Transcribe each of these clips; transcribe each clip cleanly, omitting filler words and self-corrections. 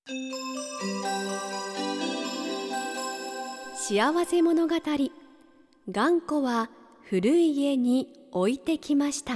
幸せ物語。頑固は古い家に置いてきました。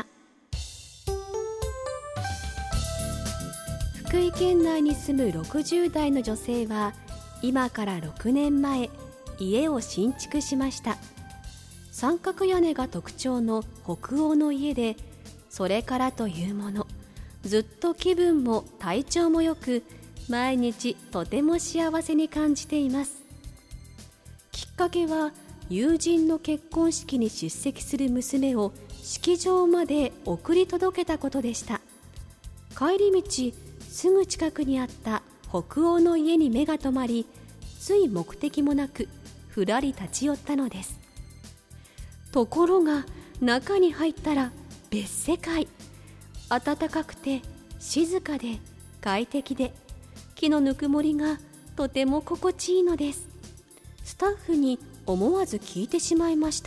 福井県内に住む60代の女性は今から6年前家を新築しました。三角屋根が特徴の北欧の家で、それからというものずっと気分も体調もよく、毎日とても幸せに感じています。きっかけは友人の結婚式に出席する娘を式場まで送り届けたことでした。帰り道、すぐ近くにあった北欧の家に目が留まり、つい目的もなくふらり立ち寄ったのです。ところが中に入ったら別世界。暖かくて静かで快適で、木のぬくもりがとても心地いいのです。スタッフに思わず聞いてしまいました。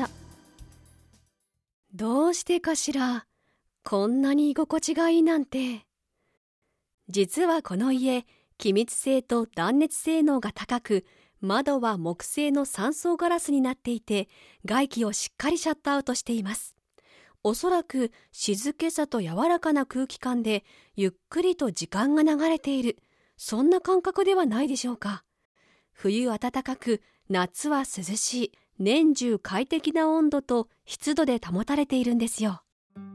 どうしてかしら、こんなに居心地がいいなんて。実はこの家、気密性と断熱性能が高く、窓は木製の3層ガラスになっていて、外気をしっかりシャットアウトしています。おそらく静けさと柔らかな空気感でゆっくりと時間が流れている、そんな感覚ではないでしょうか。冬暖かく、夏は涼しい、年中快適な温度と湿度で保たれているんですよ。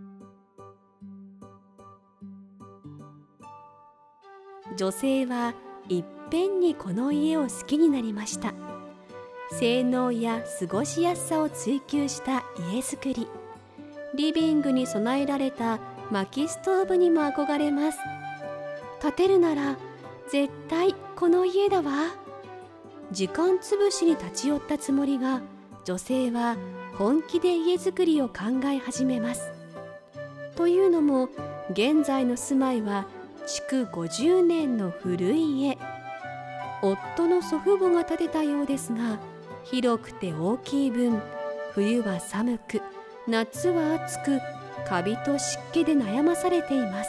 女性はいっぺんにこの家を好きになりました。性能や過ごしやすさを追求した家づくり。リビングに備えられた薪ストーブにも憧れます。建てるなら絶対この家だわ。時間つぶしに立ち寄ったつもりが、女性は本気で家づくりを考え始めます。というのも、現在の住まいは築50年の古い家。夫の祖父母が建てたようですが、広くて大きい分、冬は寒く、夏は暑く、カビと湿気で悩まされています。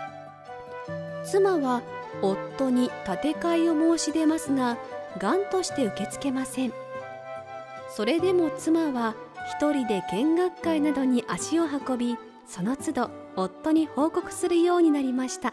妻は夫に建て替えを申し出ますが、頑として受け付けません。それでも妻は一人で見学会などに足を運び、その都度夫に報告するようになりました。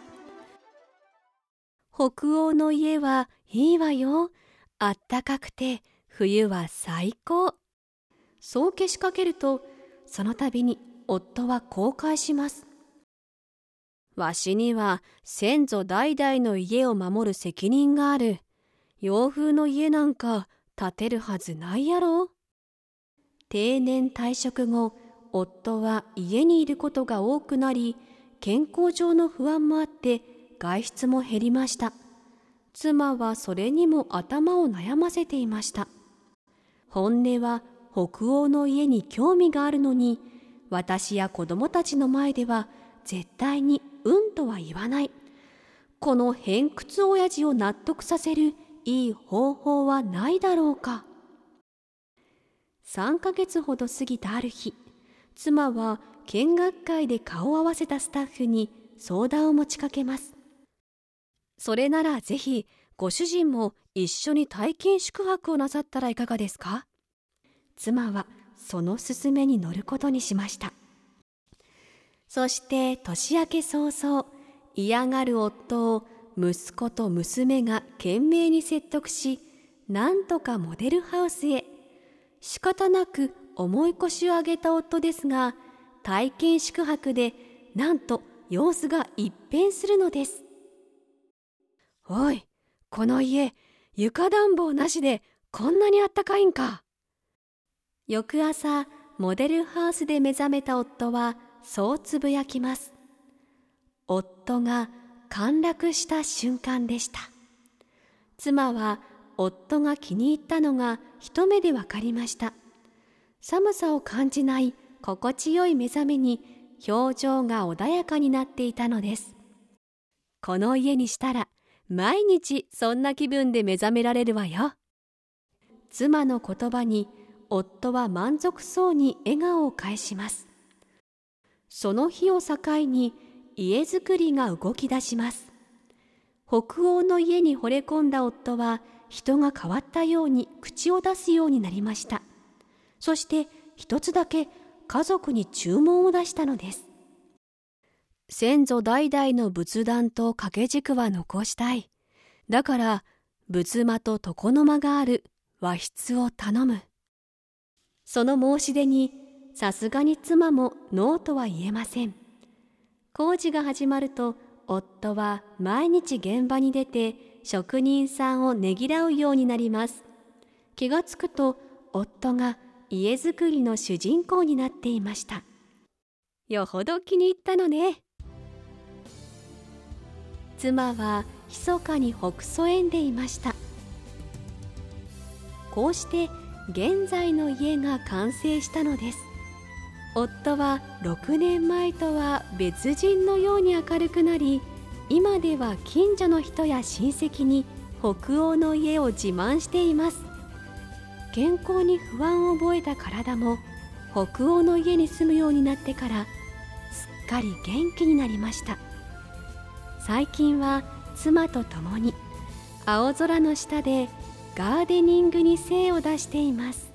北欧の家はいいわよ。あったかくて冬は最高。そうけしかけると、その度に夫はこう返します。わしには先祖代々の家を守る責任がある。洋風の家なんか建てるはずないやろ。定年退職後、夫は家にいることが多くなり、健康上の不安もあって外出も減りました。妻はそれにも頭を悩ませていました。本音は北欧の家に興味があるのに、私や子供たちの前では絶対にうんとは言わない。この偏屈親父を納得させるいい方法はないだろうか。3ヶ月ほど過ぎたある日、妻は見学会で顔を合わせたスタッフに相談を持ちかけます。それならぜひご主人も一緒に体験宿泊をなさったらいかがですか。妻はその勧めに乗ることにしました。そして年明け早々、嫌がる夫を息子と娘が懸命に説得し、なんとかモデルハウスへ。仕方なく重い腰を上げた夫ですが、体験宿泊でなんと様子が一変するのです。おい、この家、床暖房なしでこんなにあったかいんか。翌朝、モデルハウスで目覚めた夫はそうつぶやきます。夫が陥落した瞬間でした。妻は夫が気に入ったのが一目でわかりました。寒さを感じない心地よい目覚めに表情が穏やかになっていたのです。この家にしたら毎日そんな気分で目覚められるわよ。妻の言葉に夫は満足そうに笑顔を返します。その日を境に家づくりが動き出します。 北欧の家に惚れ込んだ夫は人が変わったように口を出すようになりました。そして一つだけ家族に注文を出したのです。先祖代々の仏壇と掛け軸は残したい。だから仏間と床の間がある和室を頼む。その申し出にさすがに妻もノーとは言えません。工事が始まると夫は毎日現場に出て職人さんをねぎらうようになります。気がつくと夫が家づくりの主人公になっていました。よほど気に入ったのね。妻は密かにほくそ笑んでいました。こうして現在の家が完成したのです。夫は6年前とは別人のように明るくなり、今では近所の人や親戚に北欧の家を自慢しています。健康に不安を覚えた体も北欧の家に住むようになってからすっかり元気になりました。最近は妻と共に青空の下でガーデニングに精を出しています。